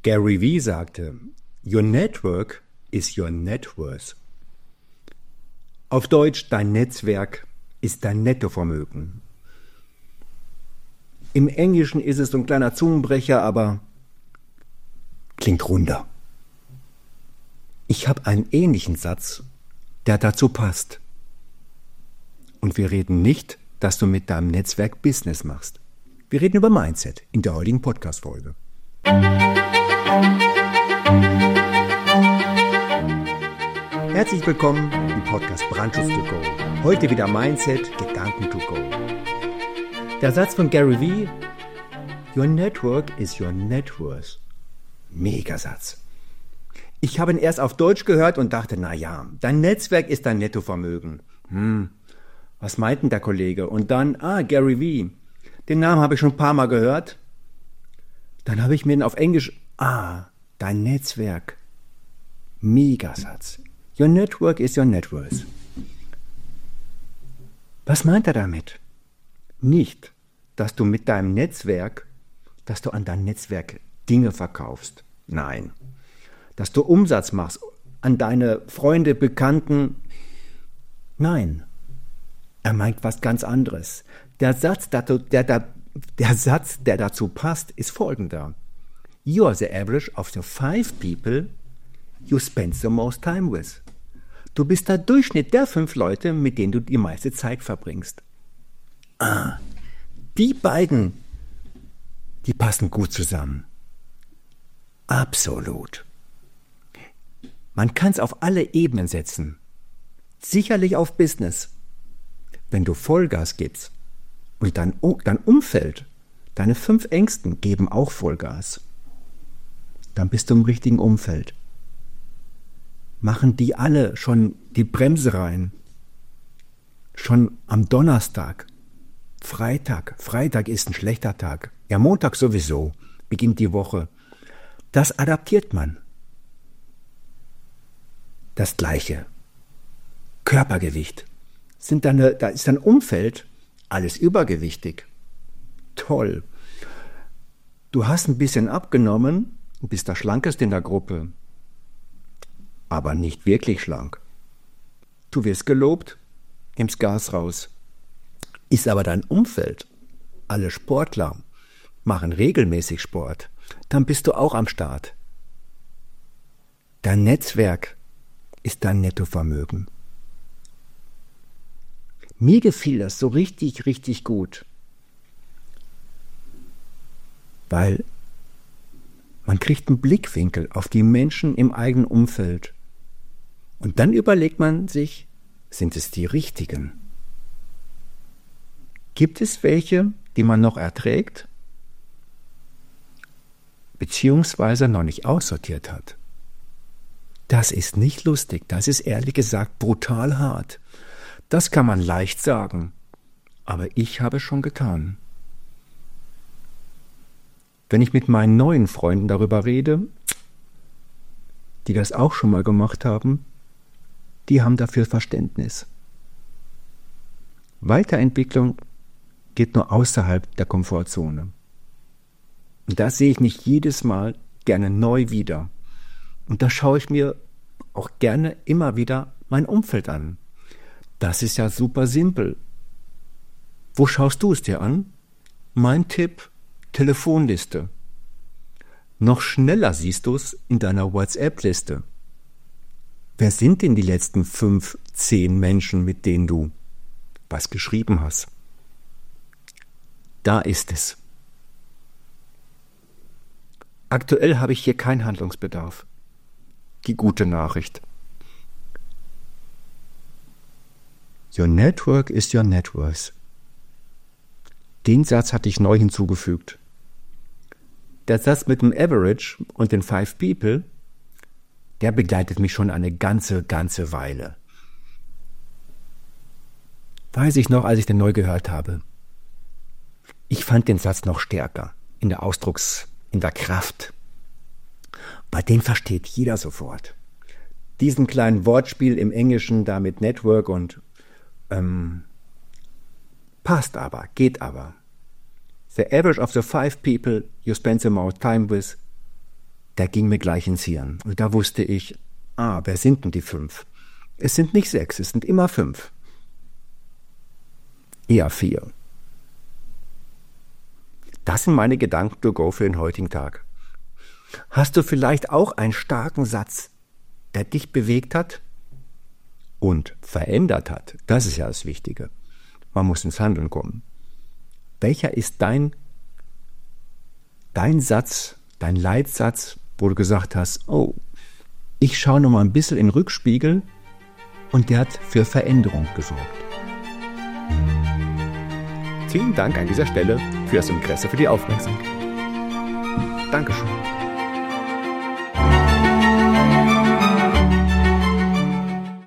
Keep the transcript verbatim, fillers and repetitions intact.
Gary Vee sagte, Your network is your net worth. Auf Deutsch, dein Netzwerk ist dein Nettovermögen. Im Englischen ist es so ein kleiner Zungenbrecher, aber klingt runder. Ich habe einen ähnlichen Satz, der dazu passt. Und wir reden nicht, dass du mit deinem Netzwerk Business machst. Wir reden über Mindset in der heutigen Podcast-Folge. Herzlich willkommen im Podcast Brandschutz to go. Heute wieder Mindset, Gedanken to go. Der Satz von Gary Vee, Your network is your net worth. Megasatz. Ich habe ihn erst auf Deutsch gehört und dachte, na ja, dein Netzwerk ist dein Nettovermögen. Hm, was meint denn der Kollege? Und dann, ah, Gary Vee. Den Namen habe ich schon ein paar Mal gehört. Dann habe ich mir ihn auf Englisch, ah, dein Netzwerk. Megasatz. Your network is your net worth. Was meint er damit? Nicht, dass du mit deinem Netzwerk, dass du an dein Netzwerk Dinge verkaufst. Nein. Dass du Umsatz machst an deine Freunde, Bekannten. Nein. Er meint was ganz anderes. Der Satz, der, der, der, der Satz, der dazu passt, ist folgender. You are the average of the five people you spend the most time with. Du bist der Durchschnitt der fünf Leute, mit denen du die meiste Zeit verbringst. Ah, die beiden, die passen gut zusammen. Absolut. Man kann es auf alle Ebenen setzen. Sicherlich auf Business. Wenn du Vollgas gibst und dein, dein Umfeld, deine fünf Ängsten geben auch Vollgas, dann bist du im richtigen Umfeld. Machen die alle schon die Bremse rein. Schon am Donnerstag, Freitag. Freitag ist ein schlechter Tag. Ja, Montag sowieso, beginnt die Woche. Das adaptiert man. Das Gleiche. Körpergewicht. Sind deine, da ist dein Umfeld alles übergewichtig. Toll. Du hast ein bisschen abgenommen und bist der Schlankeste in der Gruppe. Aber nicht wirklich schlank. Du wirst gelobt, nimmst Gas raus. Ist aber dein Umfeld, alle Sportler, machen regelmäßig Sport, dann bist du auch am Start. Dein Netzwerk ist dein Nettovermögen. Mir gefiel das so richtig, richtig gut. Weil man kriegt einen Blickwinkel auf die Menschen im eigenen Umfeld. Und dann überlegt man sich, sind es die Richtigen? Gibt es welche, die man noch erträgt, beziehungsweise noch nicht aussortiert hat? Das ist nicht lustig, das ist ehrlich gesagt brutal hart. Das kann man leicht sagen, aber ich habe es schon getan. Wenn ich mit meinen neuen Freunden darüber rede, die das auch schon mal gemacht haben, die haben dafür Verständnis. Weiterentwicklung geht nur außerhalb der Komfortzone. Und da sehe ich mich jedes Mal gerne neu wieder. Und da schaue ich mir auch gerne immer wieder mein Umfeld an. Das ist ja super simpel. Wo schaust du es dir an? Mein Tipp, Telefonliste. Noch schneller siehst du es in deiner WhatsApp-Liste. Wer sind denn die letzten fünf, zehn Menschen, mit denen du was geschrieben hast? Da ist es. Aktuell habe ich hier keinen Handlungsbedarf. Die gute Nachricht. Your network is your net worth. Den Satz hatte ich neu hinzugefügt. Der Satz mit dem Average und den Five People, der begleitet mich schon eine ganze, ganze Weile. Weiß ich noch, als ich den neu gehört habe. Ich fand den Satz noch stärker in der Ausdrucks, in der Kraft. Bei den versteht jeder sofort. Diesen kleinen Wortspiel im Englischen da mit Network und ähm, passt aber, geht aber. The average of the five people you spend the most time with der ging mir gleich ins Hirn. Und da wusste ich, ah, wer sind denn die fünf? Es sind nicht sechs, es sind immer fünf. Eher vier. Das sind meine Gedanken to go für den heutigen Tag. Hast du vielleicht auch einen starken Satz, der dich bewegt hat und verändert hat? Das ist ja das Wichtige. Man muss ins Handeln kommen. Welcher ist dein, dein Satz, dein Leitsatz, wo du gesagt hast, oh, ich schaue noch mal ein bisschen in den Rückspiegel und der hat für Veränderung gesorgt. Vielen Dank an dieser Stelle für das Interesse, für die Aufmerksamkeit. Dankeschön.